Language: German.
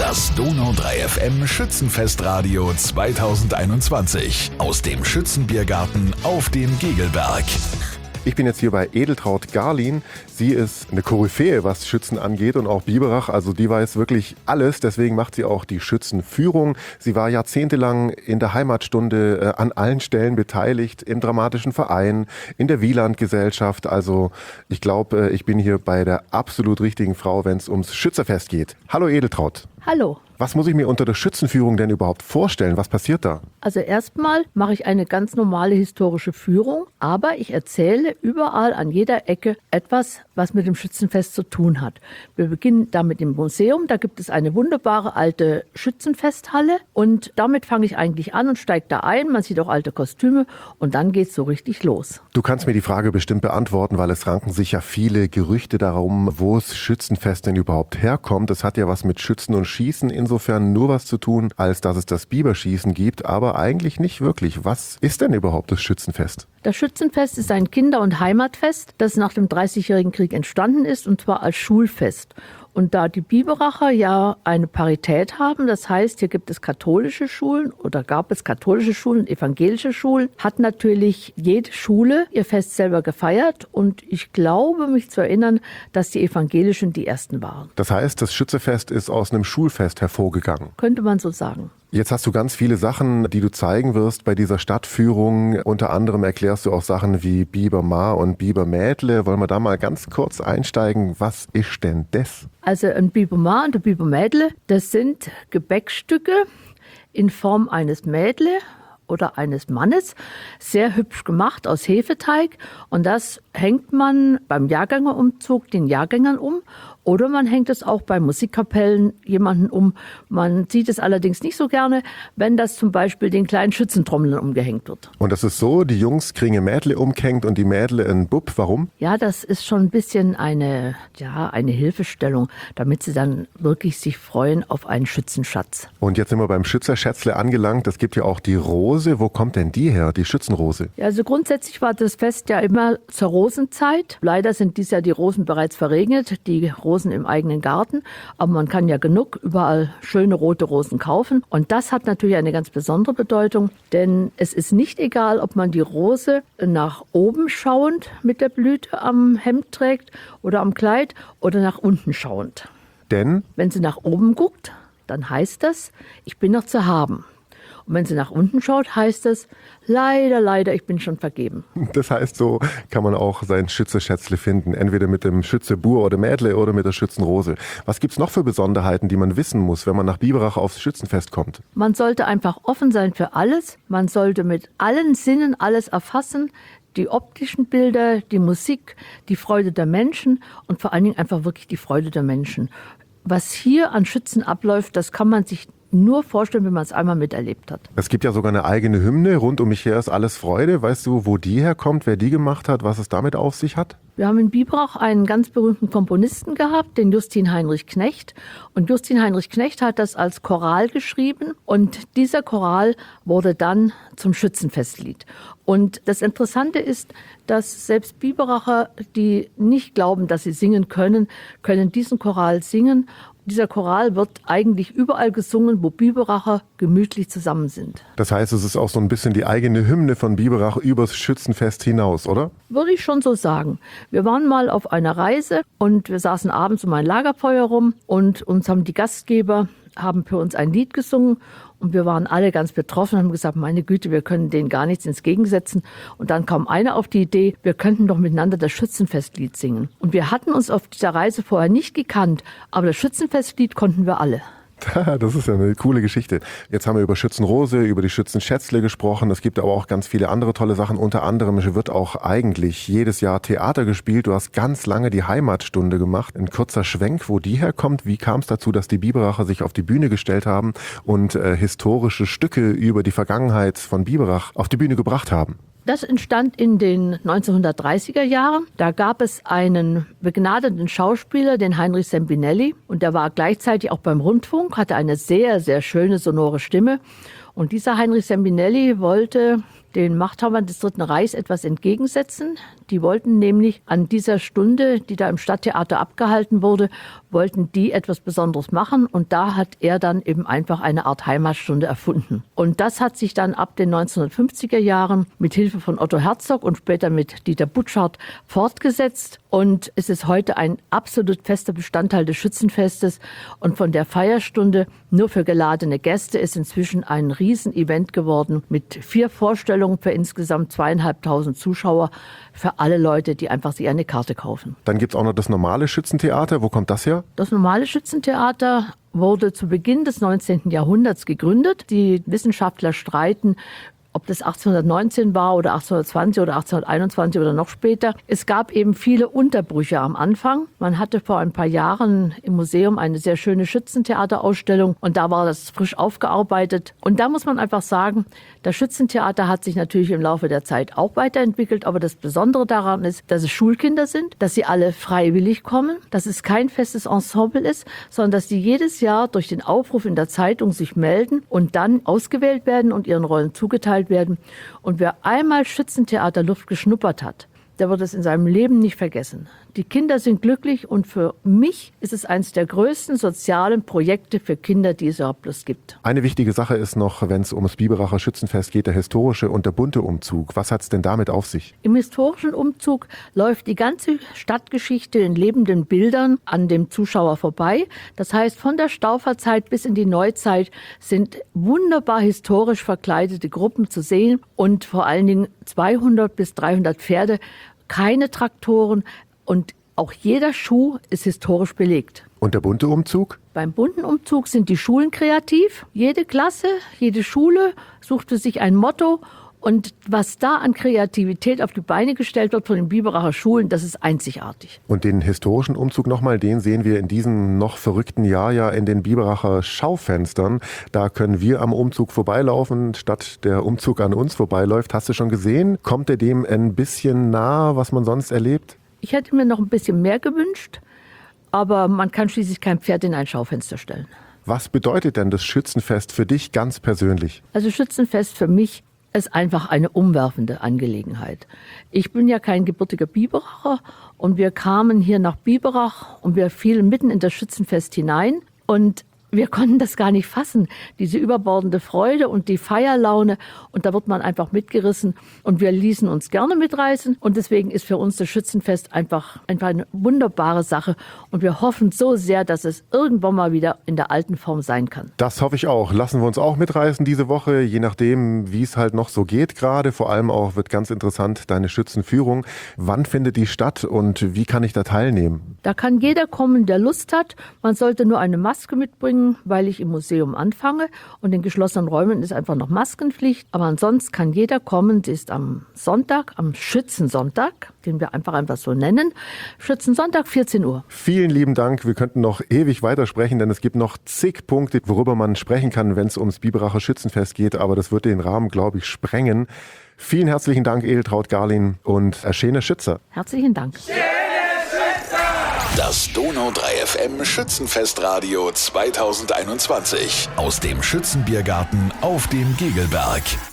Das Donau 3 FM Schützenfestradio 2021 aus dem Schützenbiergarten auf dem Gegelberg. Ich bin jetzt hier bei Edeltraud Garlin. Sie ist eine Koryphäe, was Schützen angeht und auch Biberach. Also die weiß wirklich alles. Deswegen macht sie auch die Schützenführung. Sie war jahrzehntelang in der Heimatstunde an allen Stellen beteiligt, im dramatischen Verein, in der Wieland-Gesellschaft. Also ich glaube, ich bin hier bei der absolut richtigen Frau, wenn es ums Schützenfest geht. Hallo Edeltraud. Hallo. Was muss ich mir unter der Schützenführung denn überhaupt vorstellen? Was passiert da? Also erstmal mache ich eine ganz normale historische Führung, aber ich erzähle überall an jeder Ecke etwas, was mit dem Schützenfest zu tun hat. Wir beginnen damit im Museum, da gibt es eine wunderbare alte Schützenfesthalle und damit fange ich eigentlich an und steige da ein. Man sieht auch alte Kostüme und dann geht es so richtig los. Du kannst mir die Frage bestimmt beantworten, weil es ranken sich ja viele Gerüchte darum, wo das Schützenfest denn überhaupt herkommt. Es hat ja was mit Schützen und Schießen insofern nur was zu tun, als dass es das Biberschießen gibt, aber eigentlich nicht wirklich. Was ist denn überhaupt das Schützenfest? Das Schützenfest ist ein Kinder- und Heimatfest, das nach dem Dreißigjährigen Krieg entstanden ist, und zwar als Schulfest. Und da die Biberacher ja eine Parität haben, das heißt, hier gibt es katholische Schulen oder gab es katholische Schulen und evangelische Schulen, hat natürlich jede Schule ihr Fest selber gefeiert. Und ich glaube, mich zu erinnern, dass die evangelischen die ersten waren. Das heißt, das Schützefest ist aus einem Schulfest hervorgegangen. Könnte man so sagen. Jetzt hast du ganz viele Sachen, die du zeigen wirst bei dieser Stadtführung. Unter anderem erklärst du auch Sachen wie Bibermar und Bibermädle. Wollen wir da mal ganz kurz einsteigen? Was ist denn das? Also ein Bibermar und ein Bibermädle, das sind Gebäckstücke in Form eines Mädle oder eines Mannes, sehr hübsch gemacht aus Hefeteig. Und das hängt man beim Jahrgängerumzug den Jahrgängern um. Oder man hängt es auch bei Musikkapellen jemanden um. Man sieht es allerdings nicht so gerne, wenn das zum Beispiel den kleinen Schützentrommlern umgehängt wird. Und das ist so, die Jungs kriegen ein Mädle umgehängt und die Mädle ein Bub. Warum? Ja, das ist schon ein bisschen eine Hilfestellung, damit sie dann wirklich sich freuen auf einen Schützenschatz. Und jetzt sind wir beim Schützerschätzle angelangt. Es gibt ja auch die Rose. Wo kommt denn die her, die Schützenrose? Ja, also grundsätzlich war das Fest ja immer zur Rosenzeit. Leider sind dieses Jahr die Rosen bereits verregnet, die Rosen im eigenen Garten. Aber man kann ja genug überall schöne rote Rosen kaufen. Und das hat natürlich eine ganz besondere Bedeutung, denn es ist nicht egal, ob man die Rose nach oben schauend mit der Blüte am Hemd trägt oder am Kleid oder nach unten schauend. Denn? Wenn sie nach oben guckt, dann heißt das, ich bin noch zu haben. Und wenn sie nach unten schaut, heißt es, leider, ich bin schon vergeben. Das heißt, so kann man auch sein Schützeschätzle finden, entweder mit dem Schützebur oder Mädle oder mit der Schützenrose. Was gibt's noch für Besonderheiten, die man wissen muss, wenn man nach Biberach aufs Schützenfest kommt? Man sollte einfach offen sein für alles. Man sollte mit allen Sinnen alles erfassen. Die optischen Bilder, die Musik, die Freude der Menschen und vor allen Dingen einfach wirklich die Freude der Menschen. Was hier an Schützen abläuft, das kann man sich nur vorstellen, wenn man es einmal miterlebt hat. Es gibt ja sogar eine eigene Hymne, rund um mich her ist alles Freude. Weißt du, wo die herkommt, wer die gemacht hat, was es damit auf sich hat? Wir haben in Biberach einen ganz berühmten Komponisten gehabt, den Justin Heinrich Knecht. Und Justin Heinrich Knecht hat das als Choral geschrieben. Und dieser Choral wurde dann zum Schützenfestlied. Und das Interessante ist, dass selbst Biberacher, die nicht glauben, dass sie singen können diesen Choral singen. Dieser Choral wird eigentlich überall gesungen, wo Biberacher gemütlich zusammen sind. Das heißt, es ist auch so ein bisschen die eigene Hymne von Biberach übers Schützenfest hinaus, oder? Würde ich schon so sagen. Wir waren mal auf einer Reise und wir saßen abends um ein Lagerfeuer rum und uns haben die Gastgeber haben für uns ein Lied gesungen und wir waren alle ganz betroffen und haben gesagt, meine Güte, wir können denen gar nichts entgegensetzen. Und dann kam einer auf die Idee, wir könnten doch miteinander das Schützenfestlied singen. Und wir hatten uns auf dieser Reise vorher nicht gekannt, aber das Schützenfestlied konnten wir alle. Das ist ja eine coole Geschichte. Jetzt haben wir über Schützenrose, über die Schützenschätzle gesprochen. Es gibt aber auch ganz viele andere tolle Sachen. Unter anderem wird auch eigentlich jedes Jahr Theater gespielt. Du hast ganz lange die Heimatstunde gemacht. Ein kurzer Schwenk, wo die herkommt. Wie kam es dazu, dass die Biberacher sich auf die Bühne gestellt haben und historische Stücke über die Vergangenheit von Biberach auf die Bühne gebracht haben? Das entstand in den 1930er Jahren. Da gab es einen begnadeten Schauspieler, den Heinrich Sembinelli. Und der war gleichzeitig auch beim Rundfunk, hatte eine sehr, sehr schöne sonore Stimme. Und dieser Heinrich Sembinelli wollte den Machthabern des Dritten Reichs etwas entgegensetzen. Die wollten nämlich an dieser Stunde, die da im Stadttheater abgehalten wurde, wollten die etwas Besonderes machen. Und da hat er dann eben einfach eine Art Heimatstunde erfunden. Und das hat sich dann ab den 1950er Jahren mit Hilfe von Otto Herzog und später mit Dieter Butschardt fortgesetzt. Und es ist heute ein absolut fester Bestandteil des Schützenfestes. Und von der Feierstunde nur für geladene Gäste ist inzwischen ein Riesenevent geworden mit 4 Vorstellungen für insgesamt 2.500 Zuschauer für alle Leute, die einfach sich eine Karte kaufen. Dann gibt es auch noch das normale Schützentheater. Wo kommt das her? Das normale Schützentheater wurde zu Beginn des 19. Jahrhunderts gegründet. Die Wissenschaftler streiten, ob das 1819 war oder 1820 oder 1821 oder noch später. Es gab eben viele Unterbrüche am Anfang. Man hatte vor ein paar Jahren im Museum eine sehr schöne Schützentheaterausstellung und da war das frisch aufgearbeitet. Und da muss man einfach sagen, das Schützentheater hat sich natürlich im Laufe der Zeit auch weiterentwickelt, aber das Besondere daran ist, dass es Schulkinder sind, dass sie alle freiwillig kommen, dass es kein festes Ensemble ist, sondern dass die jedes Jahr durch den Aufruf in der Zeitung sich melden und dann ausgewählt werden und ihren Rollen zugeteilt werden. Und wer einmal Schützentheaterluft geschnuppert hat, der wird es in seinem Leben nicht vergessen. Die Kinder sind glücklich und für mich ist es eines der größten sozialen Projekte für Kinder, die es überhaupt bloß gibt. Eine wichtige Sache ist noch, wenn es ums Biberacher Schützenfest geht, der historische und der bunte Umzug. Was hat es denn damit auf sich? Im historischen Umzug läuft die ganze Stadtgeschichte in lebenden Bildern an dem Zuschauer vorbei. Das heißt, von der Stauferzeit bis in die Neuzeit sind wunderbar historisch verkleidete Gruppen zu sehen und vor allen Dingen 200 bis 300 Pferde, keine Traktoren und auch jeder Schuh ist historisch belegt. Und der bunte Umzug? Beim bunten Umzug sind die Schulen kreativ. Jede Klasse, jede Schule sucht für sich ein Motto. Und was da an Kreativität auf die Beine gestellt wird von den Biberacher Schulen, das ist einzigartig. Und den historischen Umzug nochmal, den sehen wir in diesem noch verrückten Jahr ja in den Biberacher Schaufenstern. Da können wir am Umzug vorbeilaufen, statt der Umzug an uns vorbeiläuft. Hast du schon gesehen? Kommt er dem ein bisschen nah, was man sonst erlebt? Ich hätte mir noch ein bisschen mehr gewünscht, aber man kann schließlich kein Pferd in ein Schaufenster stellen. Was bedeutet denn das Schützenfest für dich ganz persönlich? Also Schützenfest für mich ist einfach eine umwerfende Angelegenheit. Ich bin ja kein gebürtiger Biberacher und wir kamen hier nach Biberach und wir fielen mitten in das Schützenfest hinein und wir konnten das gar nicht fassen, diese überbordende Freude und die Feierlaune. Und da wird man einfach mitgerissen und wir ließen uns gerne mitreißen. Und deswegen ist für uns das Schützenfest einfach eine wunderbare Sache. Und wir hoffen so sehr, dass es irgendwann mal wieder in der alten Form sein kann. Das hoffe ich auch. Lassen wir uns auch mitreißen diese Woche, je nachdem, wie es halt noch so geht gerade. Vor allem auch wird ganz interessant deine Schützenführung. Wann findet die statt und wie kann ich da teilnehmen? Da kann jeder kommen, der Lust hat. Man sollte nur eine Maske mitbringen, weil ich im Museum anfange und in geschlossenen Räumen ist einfach noch Maskenpflicht. Aber ansonsten kann jeder kommen. Sie ist am Sonntag, am Schützensonntag, den wir einfach so nennen. Schützensonntag, 14 Uhr. Vielen lieben Dank. Wir könnten noch ewig weitersprechen, denn es gibt noch zig Punkte, worüber man sprechen kann, wenn es ums Biberacher Schützenfest geht. Aber das wird den Rahmen, glaube ich, sprengen. Vielen herzlichen Dank, Edeltraud Garlin und schöne Schützer. Herzlichen Dank. Das Donau 3 FM Schützenfestradio 2021 aus dem Schützenbiergarten auf dem Gegelberg.